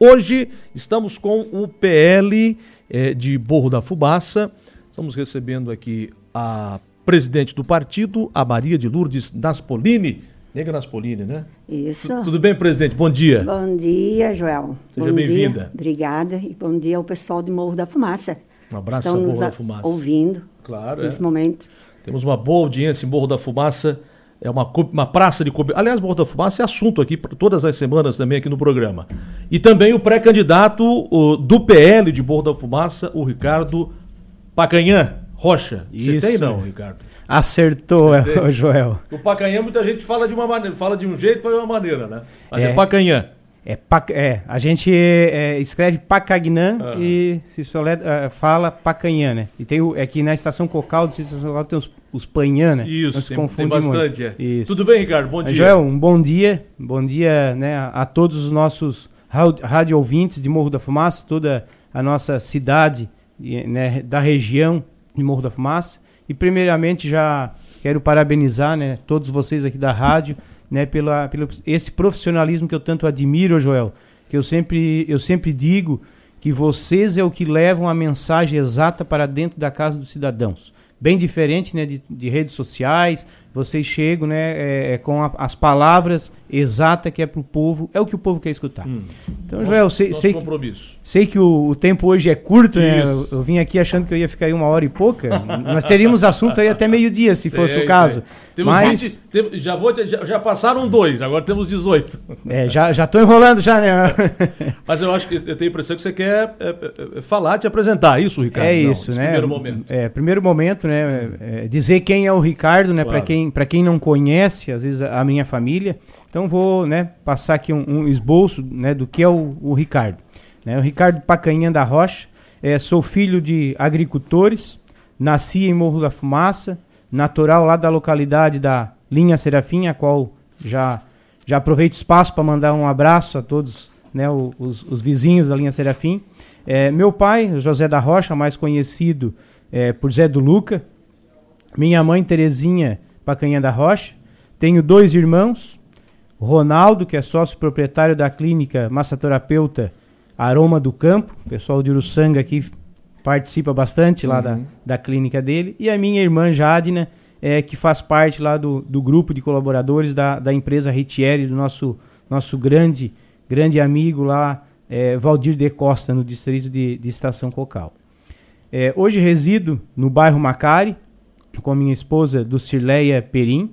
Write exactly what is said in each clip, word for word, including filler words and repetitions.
Hoje estamos com o P L eh, de Morro da Fumaça. Estamos recebendo aqui a presidente do partido, a Maria de Lourdes Naspolini. Nega Naspolini, né? Isso. Tu, tudo bem, presidente? Bom dia. Bom dia, Joel. Seja bem-vinda. Obrigada. E bom dia ao pessoal de Morro da Fumaça. Um abraço Estão a Morro nos da Fumaça. ouvindo. Claro, nesse é. momento. Temos uma boa audiência em Morro da Fumaça. É uma, uma praça de cobertura. Aliás, Morro da Fumaça é assunto aqui todas as semanas também aqui no programa. E também o pré-candidato o, do P L de Morro da Fumaça, o Ricardo Pacanhã Rocha. Você tem não, Ricardo? Acertou, tem? Joel. O Pacanhã muita gente fala de uma maneira, fala de um jeito, fala de uma maneira, né? Mas é, é Pacanhã. É, é, a gente é, escreve Pacagnã ah. e se solé, uh, fala Pacanhã, né? E tem o, aqui na Estação Cocal, do Estação Cocal tem os, os Panhã, né? Isso, não se tem, confunde tem bastante, muito. É. Isso. Tudo bem, Ricardo? Bom dia. Joel, um bom dia, bom dia, né, a, a todos os nossos rádio ouvintes de Morro da Fumaça, toda a nossa cidade, né, da região de Morro da Fumaça. E primeiramente já quero parabenizar, né, todos vocês aqui da rádio, né, pela, pelo esse profissionalismo que eu tanto admiro, Joel, que eu sempre, eu sempre digo que vocês é o que levam a mensagem exata para dentro da casa dos cidadãos. Bem diferente, né, de, de redes sociais, vocês chegam, né, é, com a, as palavras exatas que é para o povo, é o que o povo quer escutar. Hum. Então, nosso, Joel, sei, sei, compromisso. sei que o, o tempo hoje é curto, né? Eu, eu vim aqui achando que eu ia ficar aí uma hora e pouca. Nós teríamos assunto aí até meio-dia, se fosse é, o caso. É. Temos Mas vinte, tem, já, vou, já, já passaram dois, agora temos dezoito. É, já já estou enrolando já, né? Mas eu acho que eu tenho a impressão que você quer é, é, falar, te apresentar, isso, Ricardo? É isso, não, né? Primeiro momento. É, primeiro momento, né? É, dizer quem é o Ricardo, né? Claro. Para quem, para quem não conhece, às vezes a minha família. Então vou, né, passar aqui um, um esboço, né, do que é o, o Ricardo. Né? O Ricardo Pacanhã da Rocha, é, sou filho de agricultores, nasci em Morro da Fumaça, natural lá da localidade da Linha Serafim, a qual já, já aproveito o espaço para mandar um abraço a todos, né, os, os vizinhos da Linha Serafim. É, meu pai, José da Rocha, mais conhecido é, por Zé do Luca. Minha mãe, Terezinha Pacanhã da Rocha. Tenho dois irmãos, Ronaldo, que é sócio proprietário da clínica massoterapeuta Aroma do Campo, o pessoal de Uruçanga aqui participa bastante lá uhum. da, da clínica dele, e a minha irmã Jadina, é, que faz parte lá do, do grupo de colaboradores da, da empresa Retieri, do nosso, nosso grande, grande amigo lá, é, Valdir de Costa, no distrito de, de Estação Cocal. É, hoje resido no bairro Macari, com minha esposa Dulcileia Perim,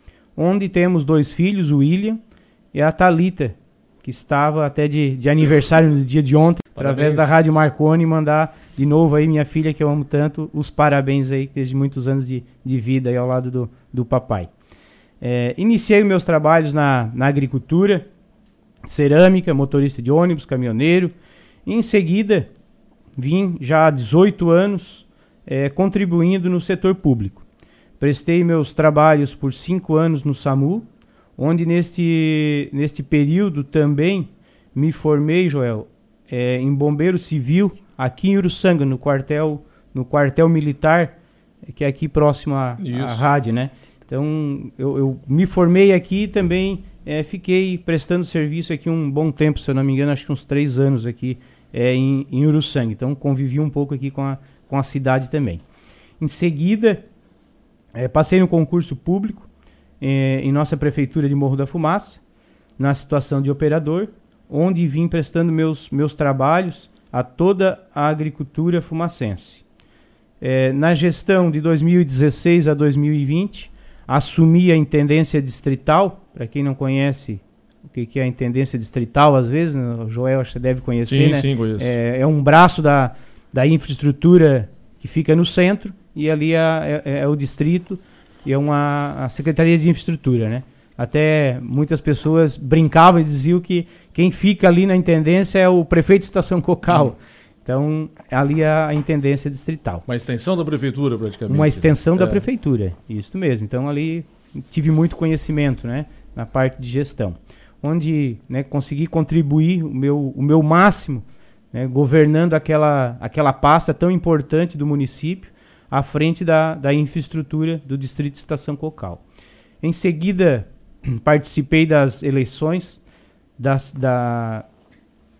onde temos dois filhos, o William e a Thalita, que estava até de, de aniversário no dia de ontem, parabéns. Através da Rádio Marconi, mandar de novo aí minha filha, que eu amo tanto, os parabéns aí, desde muitos anos de, de vida aí ao lado do, do papai. É, iniciei meus trabalhos na, na agricultura, cerâmica, motorista de ônibus, caminhoneiro, e em seguida vim já há dezoito anos é, contribuindo no setor público. Prestei meus trabalhos por cinco anos no SAMU, onde neste, neste período também me formei, Joel, é, em bombeiro civil aqui em Uruçanga, no quartel, no quartel militar, que é aqui próximo à, à rádio, né? Então, eu, eu me formei aqui e também é, fiquei prestando serviço aqui um bom tempo, se eu não me engano, acho que uns três anos aqui é, em, em Uruçanga. Então, convivi um pouco aqui com a, com a cidade também. Em seguida, É, passei no concurso público é, em nossa prefeitura de Morro da Fumaça, na situação de operador, onde vim prestando meus, meus trabalhos a toda a agricultura fumacense. É, na gestão de dois mil e dezesseis a dois mil e vinte, assumi a intendência distrital. Para quem não conhece o que, que é a intendência distrital, às vezes, né, o Joel acho que deve conhecer, sim, né? Sim, conheço. É, é um braço da, da infraestrutura que fica no centro, e ali é, é, é o distrito e é uma a Secretaria de Infraestrutura, né? Até muitas pessoas brincavam e diziam que quem fica ali na intendência é o prefeito de Estação Cocal. Hum. Então, ali é a intendência distrital. Uma extensão da prefeitura, praticamente. Uma extensão né? da é. prefeitura, isso mesmo. Então, ali tive muito conhecimento, né, na parte de gestão, onde, né, consegui contribuir o meu, o meu máximo, né, governando aquela, aquela pasta tão importante do município, à frente da, da infraestrutura do distrito de Estação Cocal. Em seguida, participei das eleições das, da,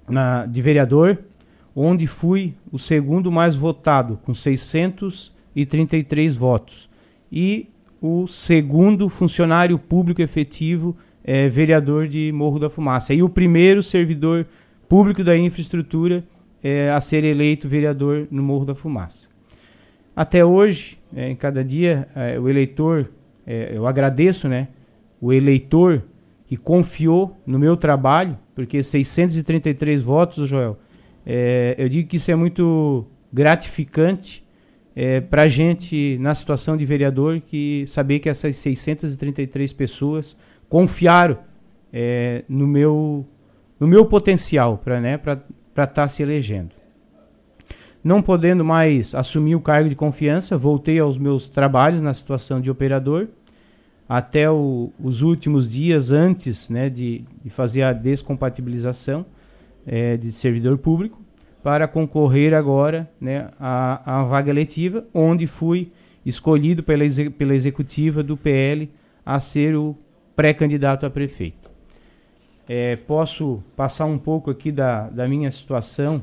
na, de vereador, onde fui o segundo mais votado, com seiscentos e trinta e três votos. E o segundo funcionário público efetivo é, vereador de Morro da Fumaça. E o primeiro servidor público da infraestrutura é, a ser eleito vereador no Morro da Fumaça. Até hoje, é, em cada dia, é, o eleitor, é, eu agradeço, né, o eleitor que confiou no meu trabalho, porque seiscentos e trinta e três votos, Joel, é, eu digo que isso é muito gratificante é, para a gente, na situação de vereador, que saber que essas seiscentas e trinta e três pessoas confiaram é, no, meu, no meu potencial para né, para estar se elegendo. Não podendo mais assumir o cargo de confiança, voltei aos meus trabalhos na situação de operador, até o, os últimos dias antes né, de, de fazer a descompatibilização é, de servidor público, para concorrer agora né, à, à vaga eletiva, onde fui escolhido pela, exe, pela executiva do P L a ser o pré-candidato a prefeito. É, posso passar um pouco aqui da, da minha situação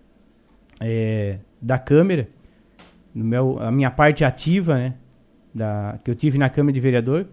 é, da Câmara, no meu, a minha parte ativa, né, da, que eu tive na Câmara de Vereador.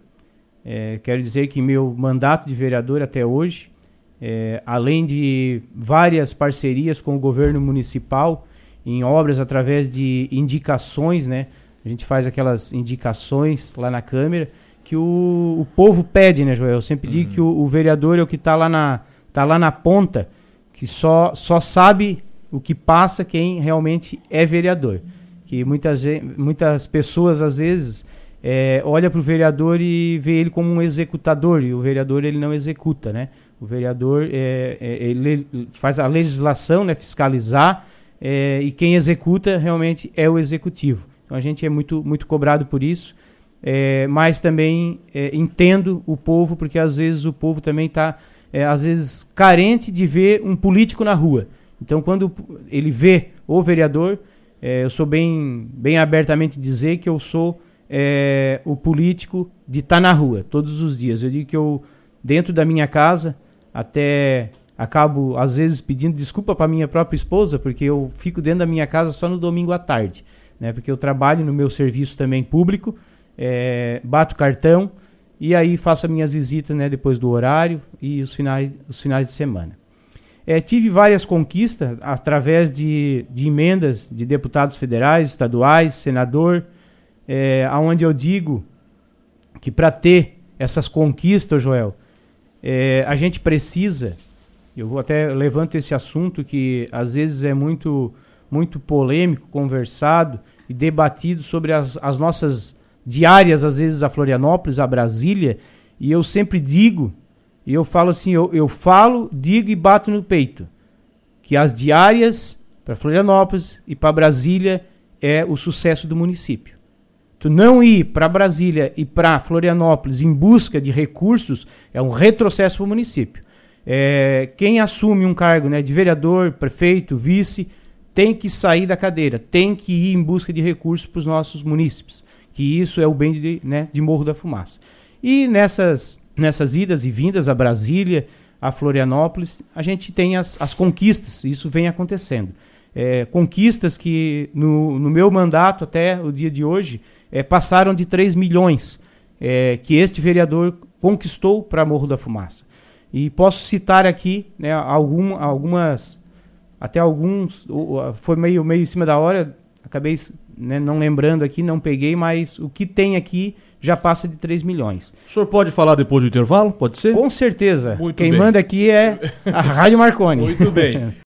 É, quero dizer que meu mandato de vereador até hoje, é, além de várias parcerias com o governo municipal, em obras através de indicações, né, a gente faz aquelas indicações lá na Câmara, que o, o povo pede, né, Joel? Eu sempre uhum. digo que o, o vereador é o que está lá, na, tá lá na ponta, que só, só sabe o que passa quem realmente é vereador. Que muitas, muitas pessoas, às vezes, é, olham para o vereador e vê ele como um executador, e o vereador ele não executa, né? O vereador é, é, ele faz a legislação, né, fiscalizar, é, e quem executa realmente é o executivo. Então a gente é muito, muito cobrado por isso. É, mas também é, entendo o povo, porque às vezes o povo também está, é, às vezes, carente de ver um político na rua. Então, quando ele vê o vereador, é, eu sou bem, bem abertamente dizer que eu sou é, o político de estar tá na rua, todos os dias. Eu digo que eu, dentro da minha casa, até acabo, às vezes, pedindo desculpa para minha própria esposa, porque eu fico dentro da minha casa só no domingo à tarde, né? Porque eu trabalho no meu serviço também público, É, bato cartão e aí faço as minhas visitas né, depois do horário e os finais, os finais de semana. É, tive várias conquistas através de, de emendas de deputados federais, estaduais, senador, é, onde eu digo que para ter essas conquistas, Joel, é, a gente precisa, eu vou até levanto esse assunto que às vezes é muito, muito polêmico, conversado e debatido sobre as, as nossas diárias, às vezes, a Florianópolis, a Brasília, e eu sempre digo, e eu falo assim, eu, eu falo, digo e bato no peito, que as diárias para Florianópolis e para Brasília é o sucesso do município. Tu não ir para Brasília e para Florianópolis em busca de recursos é um retrocesso para o município. É, quem assume um cargo né, de vereador, prefeito, vice, tem que sair da cadeira, tem que ir em busca de recursos para os nossos munícipes, que isso é o bem de, né, de Morro da Fumaça. E nessas, nessas idas e vindas a Brasília, a Florianópolis, a gente tem as, as conquistas, isso vem acontecendo. É, conquistas que no, no meu mandato até o dia de hoje é, passaram de três milhões, é, que este vereador conquistou para Morro da Fumaça. E posso citar aqui né, algum, algumas, até alguns, foi meio, meio em cima da hora, acabei né, não lembrando aqui, não peguei, mas o que tem aqui já passa de três milhões. O senhor pode falar depois do intervalo? Pode ser? Com certeza. Muito Quem bem. manda aqui é a Rádio Marconi. Muito bem.